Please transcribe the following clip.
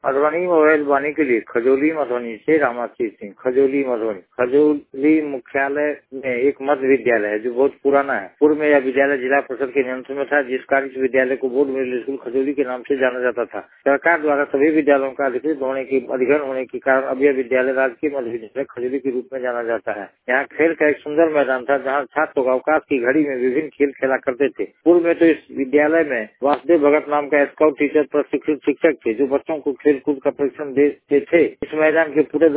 Madhubani mobile पाने के लिए खजौली मधुबनी से रामाशीष सिंह। खजौली मधुबनी। खजौली मुख्यालय में एक मध्य विद्यालय है जो बहुत पुराना है। पूर्व में यह विद्यालय जिला परिषद के नियंत्रण में था, जिस कारण इस विद्यालय को बोर्ड मिडिल स्कूल खजौली के नाम से जाना जाता था। सरकार द्वारा सभी विद्यालयों का अधिग्रहण होने के कारण अब यह विद्यालय राजकीय मध्य विद्यालय खजौली के रूप में जाना जाता है। यहाँ खेल का एक सुंदर मैदान था जहाँ छात्र अवकाश की घड़ी में विभिन्न खेल खेला करते थे। पूर्व में तो इस विद्यालय में वासुदेव भगत नाम का स्काउट टीचर प्रशिक्षित शिक्षक थे जो बच्चों को खेल कूद का प्रशिक्षण देते थे। इस मैदान के पूरे